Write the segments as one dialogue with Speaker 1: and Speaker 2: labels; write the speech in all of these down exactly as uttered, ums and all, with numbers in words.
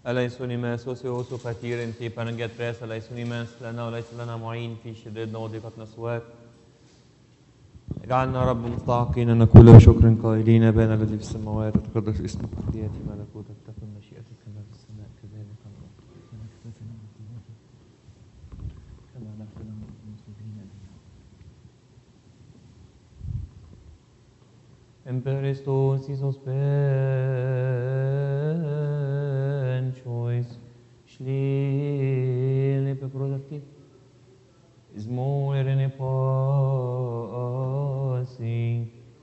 Speaker 1: أليس لما سوسيوس كثير في بانجات بريس أليس لما لنا وليس لنا معين في شدتنا وضيقتنا سواك اجعلنا رب مستحقين أن نقول شكر قائلين أبانا الذي في السماوات تقدس اسمك يأتي ملكوتك تكن مشيئتك كما في السماء كذلك على الأرض كما نغفر للمسلمين En Christus Jesus ben choice schlile pe productive is more than a passing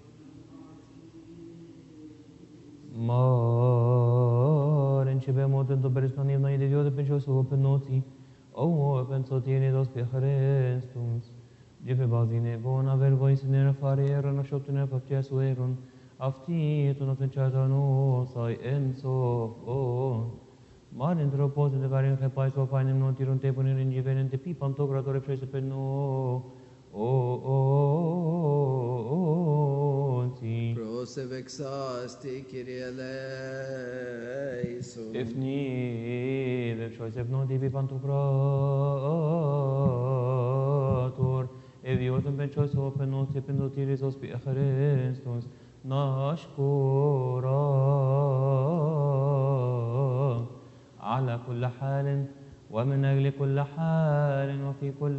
Speaker 1: more en chebe moten to berisnani na ide jode pen choice open noti o open so tiene dos pe Christus Gife bazine bona ver voice nera fariera na shotne paptia sueron afti to not chata no sai enso o mar entro pose de varin che pai so fine non ti ronte poner in givenente pi panto gradore prese per no o o o si
Speaker 2: Prosevexasti Kyrie eleison.
Speaker 1: if ni the choice if no di pi panto grator Eviotum benchos open notes ependotiris ospi Christos نشكر على كل حال ومن أجل كل حال وفي كل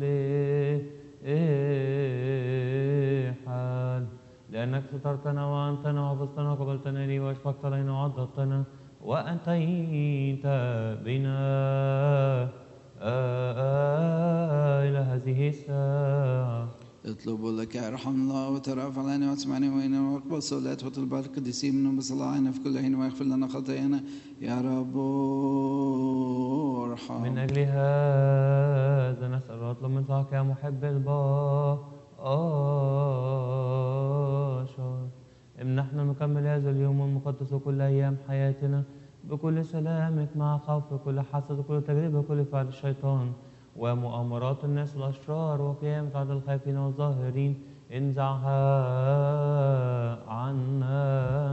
Speaker 1: حال لأنك سترتنا وأنتنا وحفظتنا وقبلتنا لي وأشفقت علينا وعضدتنا وأتيت بنا إلى هذه الساعة
Speaker 2: اطلبوا لك ارحم الله وترافع علينا واسمعني وإنا واقبل صلاة وطلبات القديسين من بصلاحنا في كل حين ويغفر لنا خطايانا يا رب ارحم.
Speaker 1: من أجل هذا نسأل ونطلب من صاحبك يا محب البشر امنحنا نكمل هذا اليوم المقدس وكل أيام حياتنا بكل سلامك مع خوف كل حسد وكل تجربة وكل فعل الشيطان ومؤامرات الناس الأشرار وقيامة عدد الخائفين والظاهرين انزعها عنا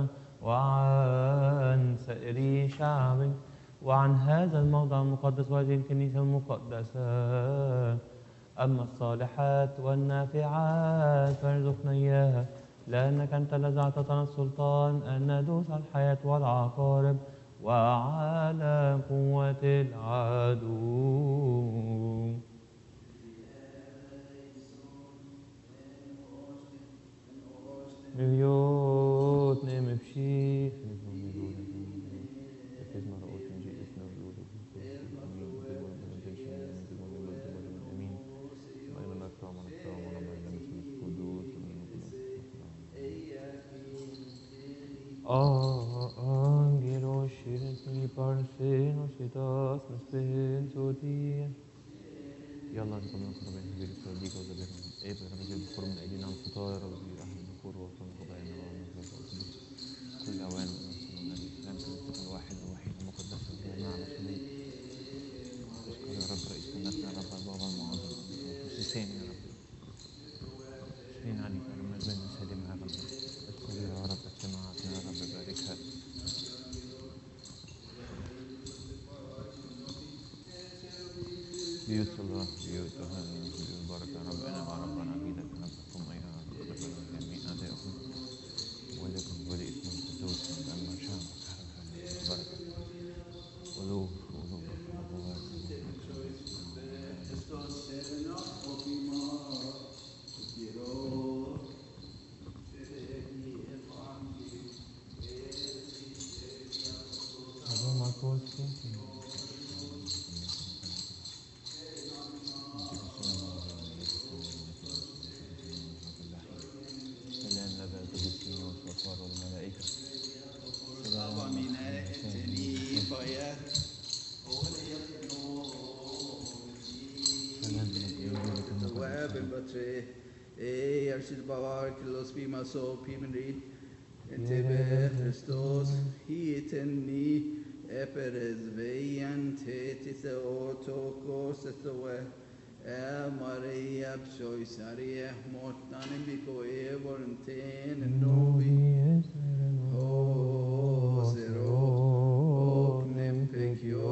Speaker 1: وعن سائر شعبك وعن هذا الموضع المقدس وهذه الكنيسة المقدسة أما الصالحات والنافعات فارزقنا إياها لأنك أنت الذي أعطيتنا السلطان أن ندوس على الحياة والعقارب وعلى قوة العدو مليون نعم بشيخ Angelos شيرتني بارسين وشتاس نسبين سوديا يلا نقوم نقرأ بين هذه الصديقة وزبيرنا إيه بقى نجيب بخور من أيدينا الفطائر وزبير أهل البخور وطن قضايانا ونزل كل أوان ونفسنا من الإسلام كنت الواحد الوحيد المقدس الجامع على سنين أشكر يا رب رئيس كنتنا رب البابا المعظم وسيسين يا رب شرين عليك لما البين سلم هذا الرب أشكر يا رب اجتماعاتنا يا رب باركها بيوت الله بيوت أهل بيوت بركة ربنا وربنا بيدك نفسكم أيها الأخوة جميع أعدائكم ولكم ولاسم القدوس لما شاء بركة ولوه ولوه
Speaker 2: Yarshid Bavar Kilos Bima So Pimenrid Entebe Christos Hieteni Eperes Veyan Tetise Otoko Sesoe Maria Psoisaria Mortanim Biko Evorenten Novi O Zero Oknem Pekio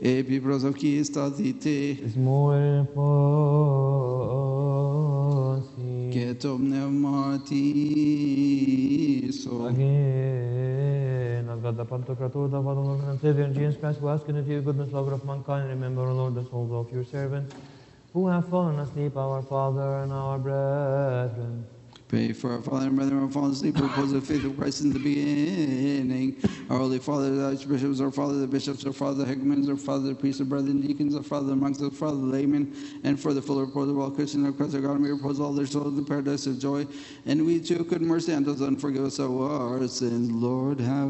Speaker 2: Epi prosavki statite.
Speaker 1: Ismoel Pasi.
Speaker 2: Ketom pneumatiso.
Speaker 1: Again, of God the Pantocrator, the Father, Lord, and Savior, Jesus Christ, who ask in the goodness, lover of mankind, remember, O Lord, the souls of your servants, who have fallen asleep, our Father and our brethren.
Speaker 2: Pray for our Father and brethren who have fallen asleep, who repose the faith of Christ in the beginning. Our Holy Father, the Archbishops, our Father, the Bishops, our Father, the Hegumens, our Father, the Priests, our brethren, deacons, our Father, the monks, our Father, the laymen, and for the full repose of all Christians, our Christ, our God, and we repose all their souls in the paradise of joy. And we too could mercy unto us and forgive us our sins. Lord, have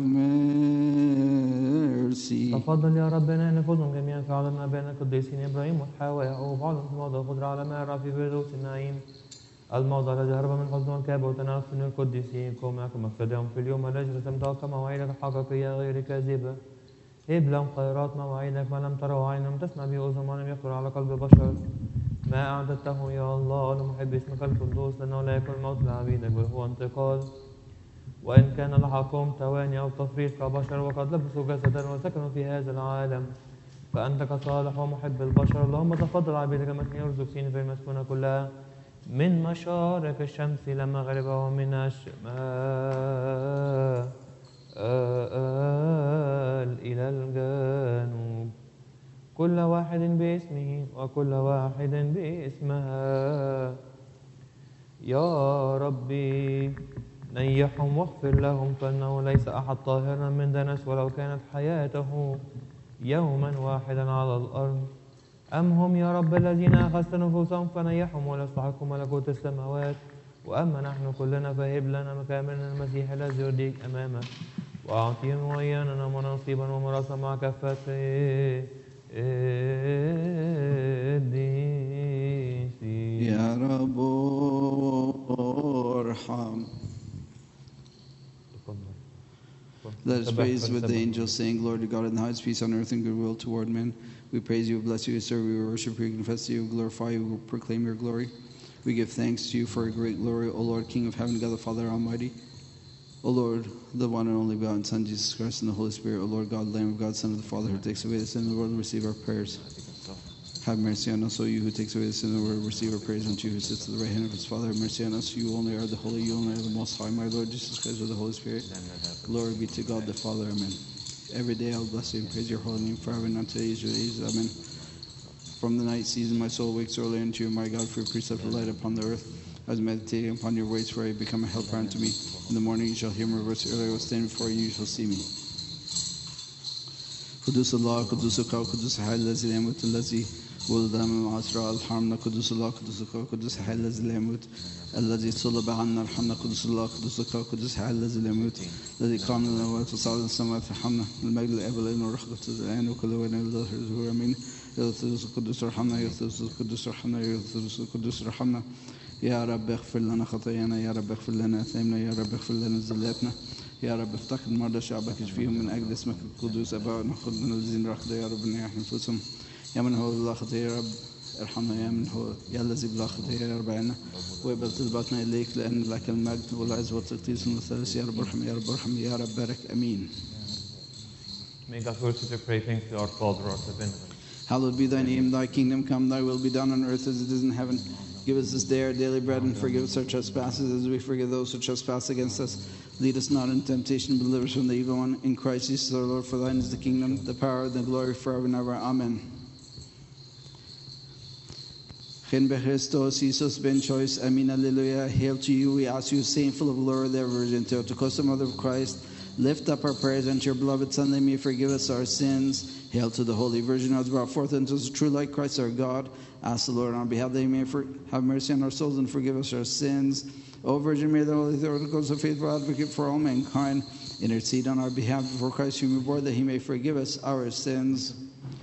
Speaker 2: mercy.
Speaker 1: تفضل يا ربنا ان نفوزهم جميعا في عالم ابائنا القديسين ابراهيم واسحاق ويعقوب وعلم في موضع القدره على ما يرى في فردوس النعيم الموضع الذي هرب من حزن والكابه وتنافس من القديسين كن معكم مقتداهم في اليوم الذي رسمته مواعيدك الحقيقيه غير كاذبه هب لهم خيرات مواعيدك ما لم تروا عين لم تسمع به اذن ما لم يخطر على قلب بشر ما اعددته يا الله لمحب اسمك القدوس لانه لا يكون الموت لعبيدك بل هو انتقال وإن كان لحقهم تواني أو تفريط كبشر وقد لبسوا جسدا وسكنوا في هذا العالم فأنت كصالح ومحب البشر اللهم تفضل عبيدك مثل يرزق سين في المسكونة كلها من مشارق الشمس إلى مغربها ومن الشمال إلى الجنوب كل واحد باسمه وكل واحد باسمها يا ربي نيحهم واغفر لهم فإنه ليس أحد طاهرا من دنس ولو كانت حياته يوما واحدا على الأرض أم هم يا رب الذين أخذت نفوسهم فنيحهم ولا يستحقوا ملكوت السماوات وأما نحن كلنا فهب لنا مكاملنا المسيح الذي يرضيك أمامك وأعطيهم وإيانا مناصبا ومراسا مع كافة القديسين
Speaker 2: يا رب ارحم. Let us praise with the angels, saying, Glory to God in the highest, peace on earth and goodwill toward men. We praise you, bless you, serve you, worship you, confess you, glorify you, proclaim your glory. We give thanks to you for your great glory, O Lord, King of heaven, God the Father Almighty. O Lord, the one and only begotten Son, Jesus Christ, and the Holy Spirit, O Lord God, Lamb of God, Son of the Father, who takes away the sin of the world, receive our prayers. Have mercy on us, O you who takes away the sin of the world, receive our praise unto you who sits at the right hand of his Father. Have mercy on us, you only are the Holy, you only are the Most High, my Lord Jesus Christ, with the Holy Spirit. Glory be to God the Father, amen. Every day I'll bless you and praise your holy name forever and unto the age of ages, amen. From the night season my soul wakes early unto you, my God, for your precepts are light upon the earth. I was meditating upon your ways, for I become a helper unto me. In the morning you shall hear my voice, early I will stand before you, you shall see me. قدوس الله قدوسك قدوس حي الذي لا يموت الذي ولد من العذراء ارحمنا قدوس الله قدوسك قدوس حي الذي لا يموت الذي صلب عنا ارحمنا قدوس الله قدوسك قدوس حي الذي لا يموت الذي قام من الاموات وصعد السماوات ارحمنا المجد للاب والابن والروح القدس الان وكل وين الظهر امين يا القدوس القدوس ارحمنا يا القدوس القدوس ارحمنا يا القدوس القدوس ارحمنا يا رب اغفر لنا خطايانا يا رب اغفر لنا اثامنا يا رب اغفر لنا زلاتنا يا رب افتقد مرضى شعبك اشفيهم من اجل اسمك القدوس ابائنا خذ من الذين رقدوا يا رب نيح نفوسهم يا من هو بلا خطيه يا رب ارحمنا يا من هو يا الذي بلا خطيه يا رب عنا واقبل طلباتنا اليك لان لك المجد والعز والتقديس والثالث يا رب ارحم يا رب ارحم يا رب بارك امين.
Speaker 1: May God worship to pray things to our Father, our heaven.
Speaker 2: Hallowed be thy name, thy kingdom come, thy will be done on earth as it is in heaven. Give us this day our daily bread and forgive us our trespasses as we forgive those who trespass against us. Lead us not into temptation, but deliver us from the evil one. In Christ Jesus our Lord, for thine is the kingdom, the power, and the glory forever and ever. Amen. Chen be Christos, Jesus ben choice, Amen, Alleluia. Hail to you, we ask you, saint full of glory, the Virgin Theotokos, the Mother of Christ. Lift up our prayers unto your beloved Son, that he may forgive us our sins. Hail to the Holy Virgin who has brought forth into us the true light, Christ our God. Ask the Lord on our behalf that he may for, have mercy on our souls and forgive us our sins. O Virgin Mary, the Holy Theotokos, the faithful advocate for all mankind, intercede on our behalf before Christ, whom you bore, that he may forgive us our sins.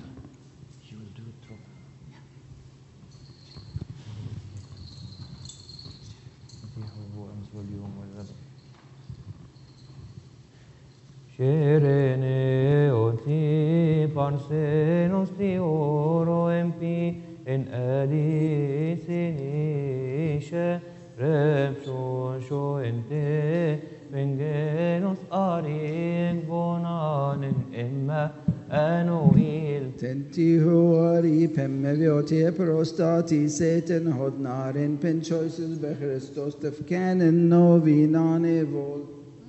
Speaker 1: Scerene oti parse nostri oro empi en ali sinisce repso sho ente vengenos arien bonanen emma anuil
Speaker 2: Tenti huari pemmevioti prostati Satan hodnarin pen choices be Christos tef canon novi non evol.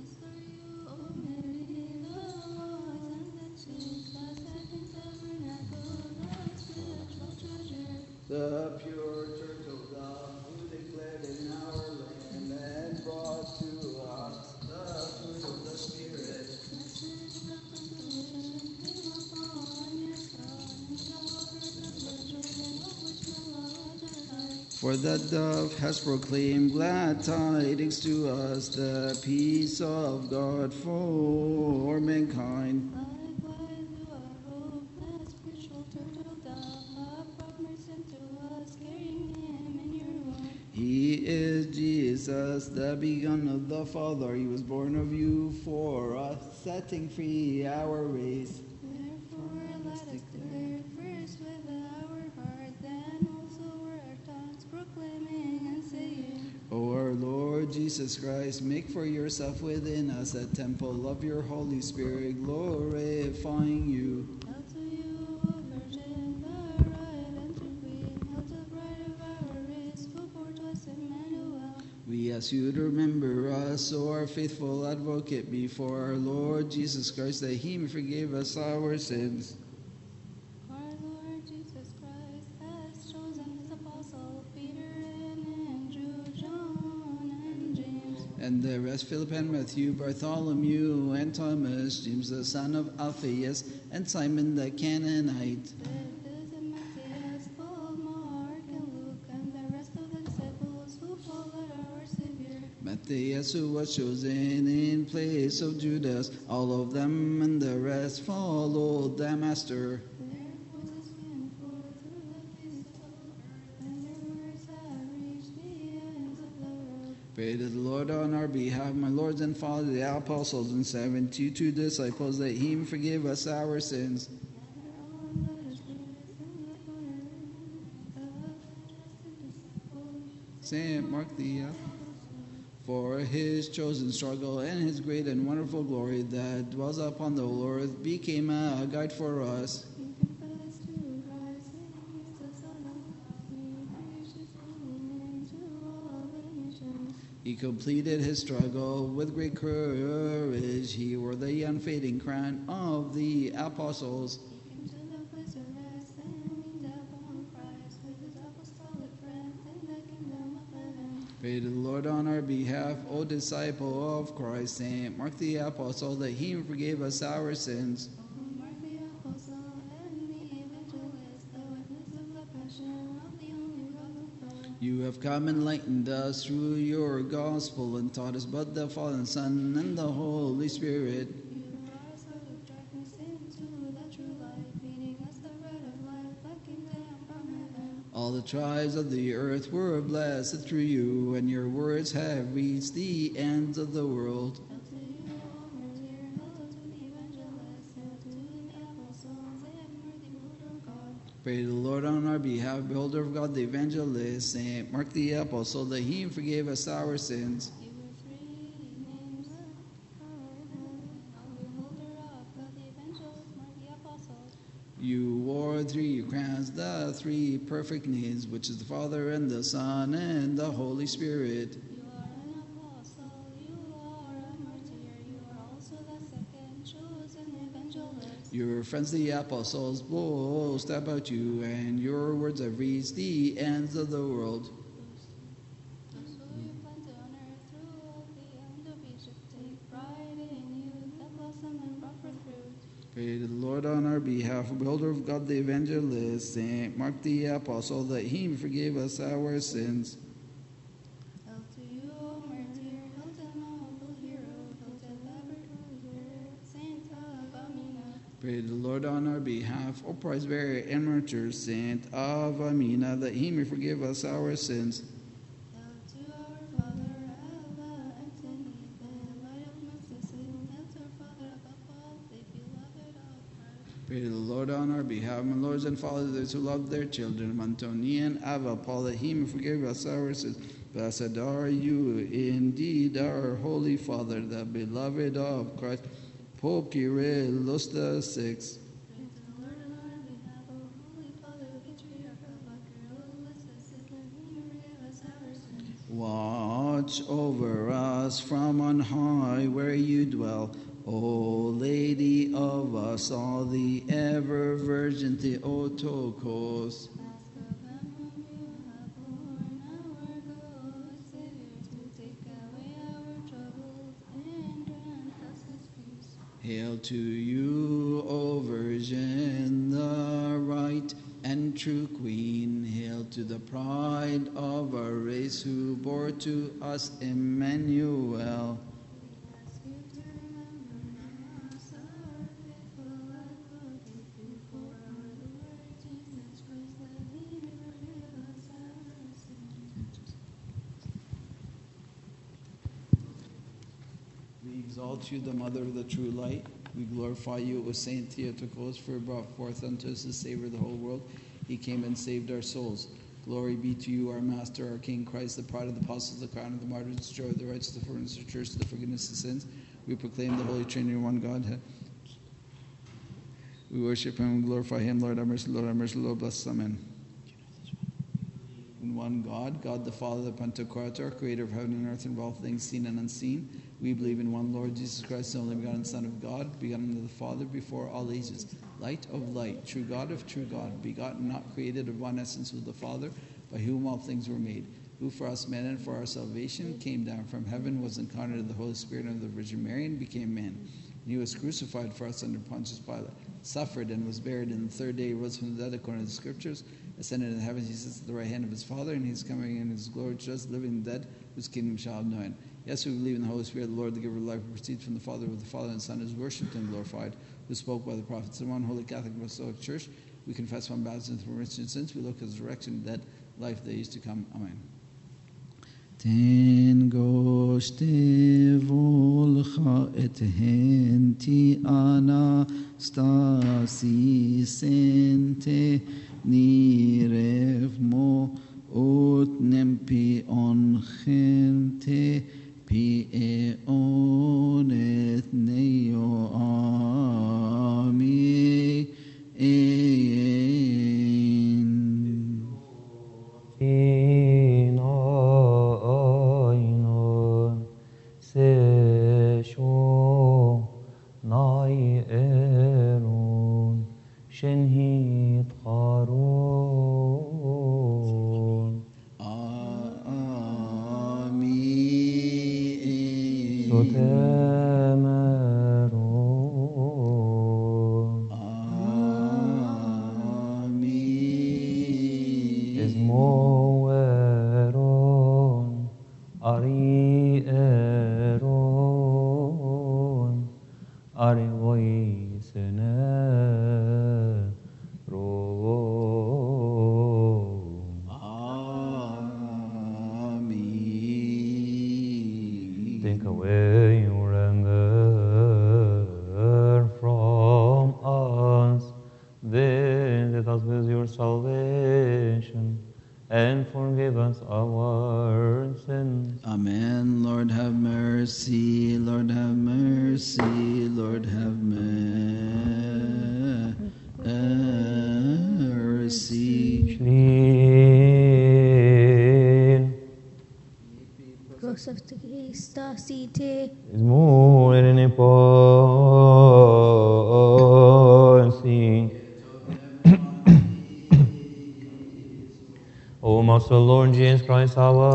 Speaker 2: The pure church of God, who declared in our land and brought to us the fruit of the Spirit. For the dove has proclaimed glad tidings to us, the peace of God for mankind. He is Jesus, the begun of the Father. He was born of you for us, setting free our race.
Speaker 3: Therefore, let us declare first with our heart, then also with our tongues, proclaiming and saying,
Speaker 2: O our Lord Jesus Christ, make for yourself within us a temple of your Holy Spirit, glorifying you.
Speaker 3: Hail to you, O Virgin, the bride and true queen, hail to the bride of our race, who bore to us Emmanuel.
Speaker 2: We ask you to remember us, O our faithful advocate, before our Lord Jesus Christ, that he may forgive us our sins.
Speaker 3: Our Lord Jesus Christ has chosen his apostles, Peter and Andrew, John and James,
Speaker 2: And the rest, Philip and Matthew, Bartholomew and Thomas, James the son of Alphaeus, and Simon the Canaanite.
Speaker 3: Thaddeus and Matthias, Paul, Mark and Luke, and the rest of the disciples who followed our Savior.
Speaker 2: Matthias, who was chosen in place of Judas, all of them and the rest followed the Master.
Speaker 3: Their voices went forth through the faces of the earth, and their words have reached the ends of the world.
Speaker 2: Pray to the Lord on our behalf, my lords and fathers, the apostles and seventy-two disciples, that he may forgive us our sins.
Speaker 3: Gather all, let us do this in the honor of the trusted disciples.
Speaker 2: Saint Mark the uh, for his chosen struggle and his great and wonderful glory that dwells upon the whole earth became a guide for us.
Speaker 3: You confess to Christ, he is the Son of God. We preach his holy name to all the nations.
Speaker 2: He completed his struggle with great courage. He wore the unfading crown of the apostles.
Speaker 3: He came to the place of rest and leaned upon Christ with his apostolic friends in the kingdom of heaven.
Speaker 2: Pray to the Lord on our behalf, O disciple of Christ, Saint Mark the apostle, that he may forgive us our sins.
Speaker 3: O Mark the apostle and the evangelist, the witness of the passion of the only begotten Son.
Speaker 2: You have come and enlightened us through your gospel and taught us about the Father and Son and the Holy Spirit.
Speaker 3: You brought us out of darkness into the true light, feeding us the bread of life that came down from heaven.
Speaker 2: All the tribes of the earth were blessed through you, and your words have reached the ends of the world.
Speaker 3: Hail to you, O martyr, hail to the evangelist, hail to the apostles, and worthy beholder of God.
Speaker 2: Pray to the Lord on our behalf, beholder of God, the evangelist, Saint Mark the apostle, that he may forgive us our sins.
Speaker 3: You were three names of beholder of God, the evangelist, Mark the apostle.
Speaker 2: You wore three crowns, the three perfect names, which is the Father and the Son and the Holy Spirit.
Speaker 3: You are an apostle, you are a martyr, you are also the second chosen evangelist.
Speaker 2: Your friends, the apostles, boast about you, and your words have reached the ends of the world.
Speaker 3: Those who you planted on earth throughout the end of Egypt, take pride in you, that blossom and brought forth fruit.
Speaker 2: Pray to the Lord on our behalf, beholder of God, the evangelist, Saint Mark the apostle, that he may forgive us our sins.
Speaker 3: Hail to you, O martyr, hail to noble hero, hail to the virtuous Saint of Amina.
Speaker 2: Pray to the Lord on our behalf, O prize bearer and martyr, Saint of Amina, that he may forgive us our sins.
Speaker 3: Hail to our father, Abba Anthony, the light of Moses, hail to our father above all, the beloved of Christ.
Speaker 2: Pray to the Lord on our behalf, my lords and fathers who love their children, Antonia and Ava, Paul, that he may forgive us our sins. Blessed are you indeed, our Holy Father, the beloved of Christ, Pope Kyrillus the Sixth.
Speaker 3: Pray to the Lord on our behalf.
Speaker 2: watch over us from on high where you dwell. O Lady of us all, the ever Virgin Theotokos.
Speaker 3: Ask of him whom you have borne, our good Savior, to take away our troubles and grant us his peace.
Speaker 2: Hail to you, O Virgin, the right and true Queen. Hail to the pride of our race who bore to us Emmanuel.
Speaker 3: Ask you to remember us, our faithful advocate, before our Lord Jesus Christ, that he may forgive us our sins.
Speaker 2: We exalt you, the Mother of the true light. We glorify you, O Saint Theotokos, for you brought forth unto us the Savior of the whole world. He came and saved our souls. Glory be to you, our Master, our King, Christ, the pride of the apostles, the crown of the martyrs, the joy of the righteous, the furnace of the church, the forgiveness of sins. We proclaim the Holy Trinity, one God. We worship him and glorify him. Lord, have mercy, Lord, have mercy, Lord, bless us. Amen. In one God, God the Father, the Pantocrator, creator of heaven and earth and of all things seen and unseen. We believe in one Lord Jesus Christ, the only begotten Son of God, begotten of the Father before all ages, light of light, true God of true God, begotten, not created, of one essence with the Father, by whom all things were made, who for us men and for our salvation came down from heaven, was incarnate of the Holy Spirit and of the Virgin Mary, and became man. He was crucified for us under Pontius Pilate, suffered and was buried, and the third day he rose from the dead according to the Scriptures, ascended into heaven. He sits at the right hand of his Father, and he is coming in his glory to judge the living and the dead, whose kingdom shall have no end. Yes, we believe in the Holy Spirit, the Lord, the giver of life, who proceeds from the Father, with the Father and the Son, is worshipped and glorified, who spoke by the prophets. In one holy Catholic Apostolic Church, we confess one baptism for remission of sins. We look at the resurrection of the dead, life that is to come. Amen. Tengoshte volcha et henti anastasi sente nirevmo ut nempi on gente pi eonet neo ami ein.
Speaker 1: Ina ainon se sho nai eron shenhit charon
Speaker 2: Amen.
Speaker 1: sotemeron
Speaker 2: Amen.
Speaker 1: esmoeron ari eron ari voisene Take away your anger from us, visit us with your salvation, and forgive us our sins.
Speaker 2: Amen. Lord have mercy, Lord have mercy, Lord have mercy.
Speaker 1: Clean
Speaker 3: Joseph to Christa Cite.
Speaker 1: is more than a policy. O Master Lord Jesus Christ,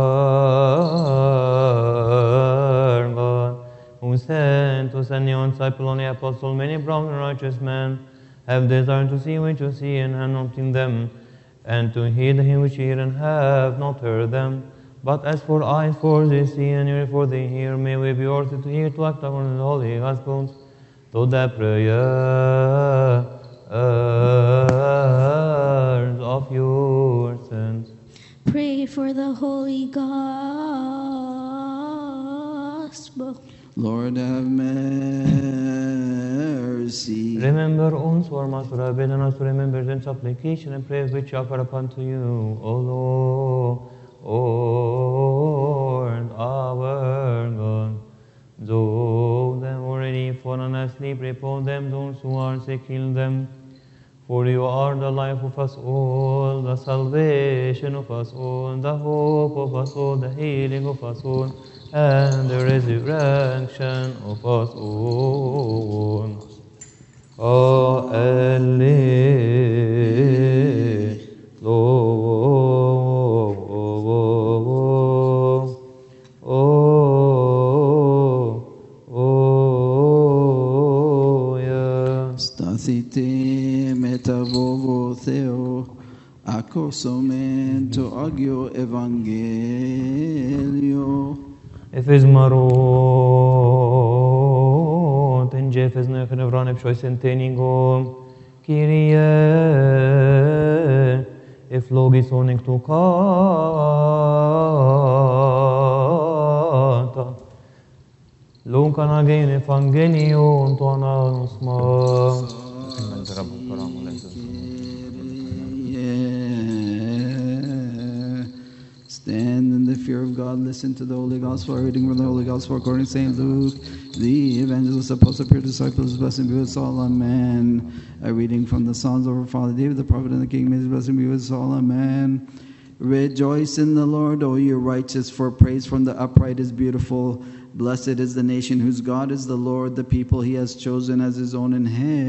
Speaker 1: our God, who sent to send your disciple on the apostle, many brave and righteous men have desired to see which you see and have not seen them, and to hear him which hear and have not heard them. But as for eyes for they see and ears for they hear, may we be ordered to hear, to act according to the Holy Gospels, to the prayers of your saints.
Speaker 3: Pray for the Holy Gospel.
Speaker 2: Lord have mercy.
Speaker 1: Remember us, our Master, have bidden us to remember the supplication and prayers which we offer upon to you, O Lord, Lord, our God. Those that already fallen asleep, repose them, those who are sick, heal them. For you are the life of us all, the salvation of us all, the hope of us all, the healing of us all, and the resurrection of us all. Oh, Alleluia.
Speaker 2: Stathite metavovo theo, acosomento agio evangelio.
Speaker 1: Efes marot, en jefes nechen evran epshois enteningom, Kyrie, eflogis onik tu kata, lunkan agein evangelion to anasma.
Speaker 2: Stand in the fear of God, listen to the Holy Gospel, reading from the Holy Gospel according to Saint Luke. The evangelist, apostle, peer, disciples, blessing be with us all, amen. A reading from the Psalms of our Father David, the prophet and the king, may his blessing be with us all, amen. Rejoice in the Lord, O you righteous, for praise from the upright is beautiful. Blessed is the nation whose God is the Lord, the people he has chosen as his own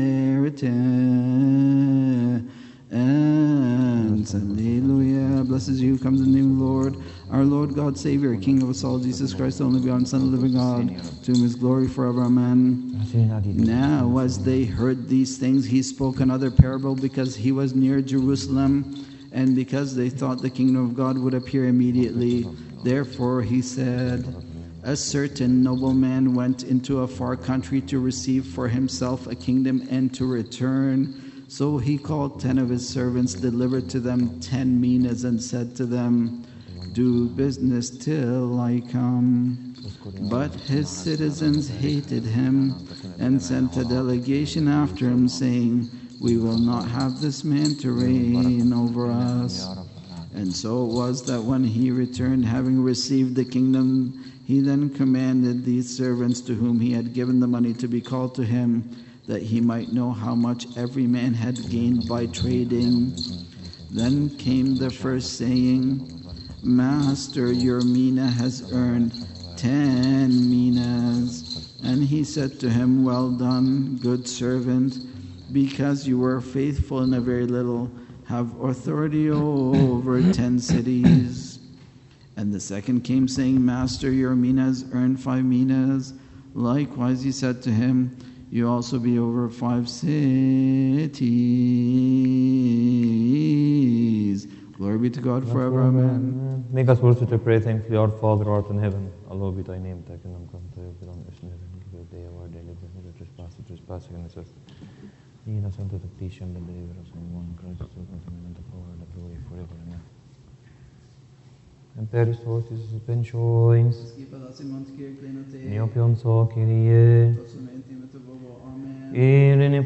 Speaker 2: inheritance. And Alleluia. Blessed is you who comes in the name of the Lord, our Lord God, Savior, King of us all, Jesus Christ, the only begotten Son of the living God, to whom is glory forever. Amen. Now, as they heard these things, he spoke another parable because he was near Jerusalem, and because they thought the kingdom of God would appear immediately. Therefore, he said, a certain nobleman went into a far country to receive for himself a kingdom and to return. So he called ten of his servants, delivered to them ten minas, and said to them, do business till I come. But his citizens hated him and sent a delegation after him, saying, we will not have this man to reign over us. And so it was that when he returned, having received the kingdom, he then commanded these servants to whom he had given the money to be called to him, that he might know how much every man had gained by trading. Then came the first, saying, Master, your mina has earned ten minas. And he said to him, well done, good servant, because you were faithful in a very little, have authority over ten cities. And the second came, saying, Master, your minas earned five minas. Likewise he said to him, you also be over five cities. Glory be to God forever. Amen.
Speaker 1: Make us worthy to pray thankfully, our Father who art in heaven, hallowed be thy name, thy kingdom come, thy will be done on earth and in heaven. Give us day our daily bread, and trespass, trespass against us. Lead us unto temptation, but deliver us from one. Christ is the and the power and the glory forever. Amen. And per sortis suspensioins, neopion so Kyrie, Irene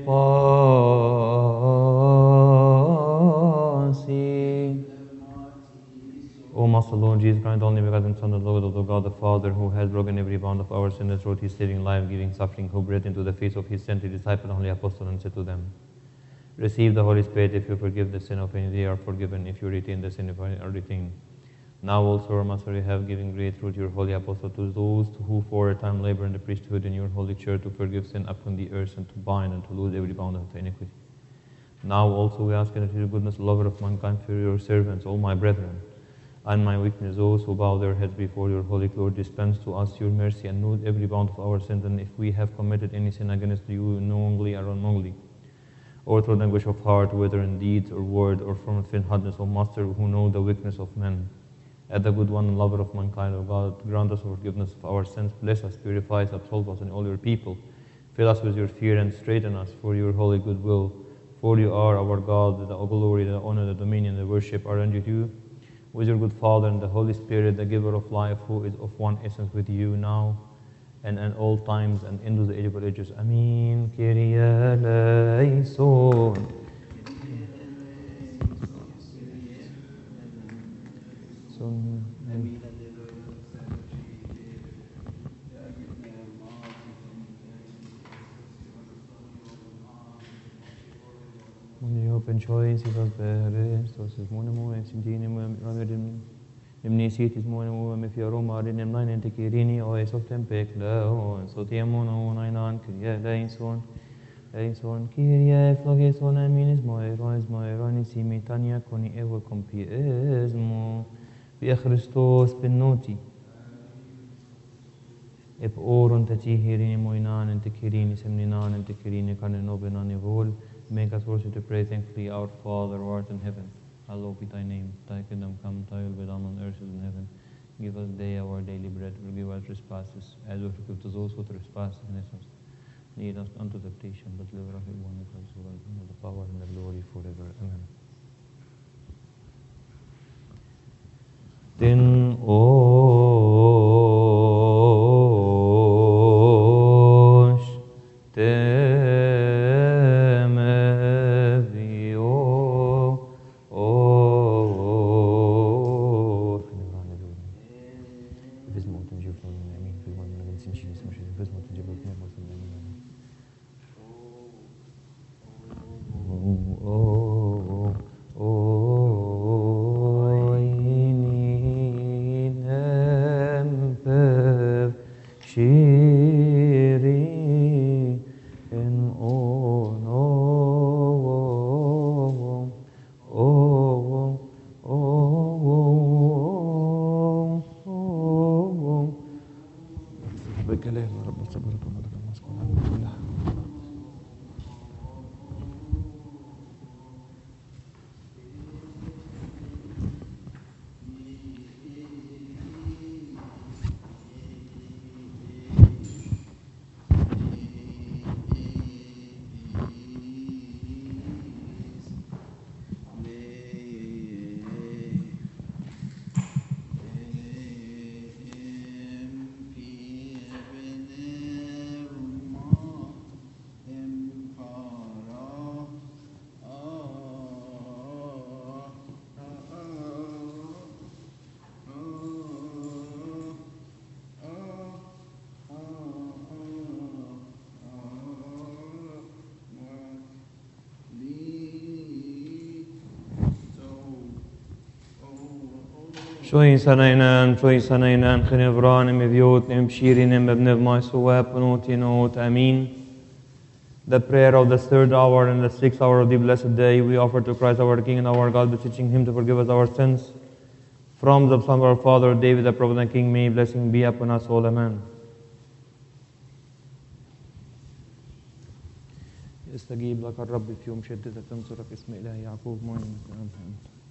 Speaker 1: pasi. O Master Lord Jesus Christ, only begotten Son of the Lord of the God the Father, who has broken every bound of our sin and through his saving life-giving suffering, who breathed into the face of his sent disciple and holy apostle and said to them, receive the Holy Spirit. If you forgive the sin of any, they are forgiven. If you retain the sin of any, are retained. Now also, our Master, you have given great through your holy apostle to those who for a time labor in the priesthood in your holy church to forgive sin upon the earth and to bind and to loose every bound of iniquity. Now also we ask that your goodness, lover of mankind, for your servants, all my brethren, and my weakness, those who bow their heads before your holy Lord, dispense to us your mercy and loose every bound of our sins. And if we have committed any sin against you knowingly or unknowingly, or through anguish of heart, whether in deed or word or from faint-heartedness, O Master, who know the weakness of men, at the good one and lover of mankind, O God, grant us forgiveness of our sins, bless us, purify us, absolve us, and all your people. Fill us with your fear and straighten us for your holy goodwill. For you are our God, the glory, the honor, the dominion, the worship are unto you. With your good Father and the Holy Spirit, the giver of life, who is of one essence with you now and in all times and into the age of ages. Amen. Kyrie eleison. Son, open choice, if of parents, tos is monemo, and sintini, ramidim, imnisitis monemo, if your Roma, in nine and tekirini, or a soft tempekla, and sotiamono, nine on, Kyrie, Eison, Kyrie, flogeson, aminis, moerois, moeronis, imitania, coni evo compiesmo, via Christos penoti. Ep oron tati herini moinan and tekirini, semninan and tekirini, canenobenan evol, make us worship to pray thankfully, our Father who art in heaven. Hallowed be thy name, thy kingdom come, thy will be done on earth as in heaven. Give us day our daily bread, forgive our trespasses, as we forgive to those who trespass against us. Lead us unto temptation, but deliver us from evil, for the power and the glory forever. Amen. Then osh temevio o Vismot and Jupiter, I mean, if we want to get some cheese, some cheese, Vismot and Jupiter, never some Oh, oh, oh, oh, in empev shiri en on oh, oh, oh, oh, بكلام رب صبرك ومدك المسكون عنه كلها شوي سنينان شوي سنينان خنفران مبيوت مبشيرين مبنب مايسوا بنوتينوت امين. The prayer of the third hour and the sixth hour of the blessed day we offer to Christ our King and our God, beseeching Him to forgive us our sins. From the Son of our Father David, the prophet and King, may blessing be upon us all. Amen. يستجيب لك الرب في يوم شدتك تنصرك اسم إله يعقوب مؤمن.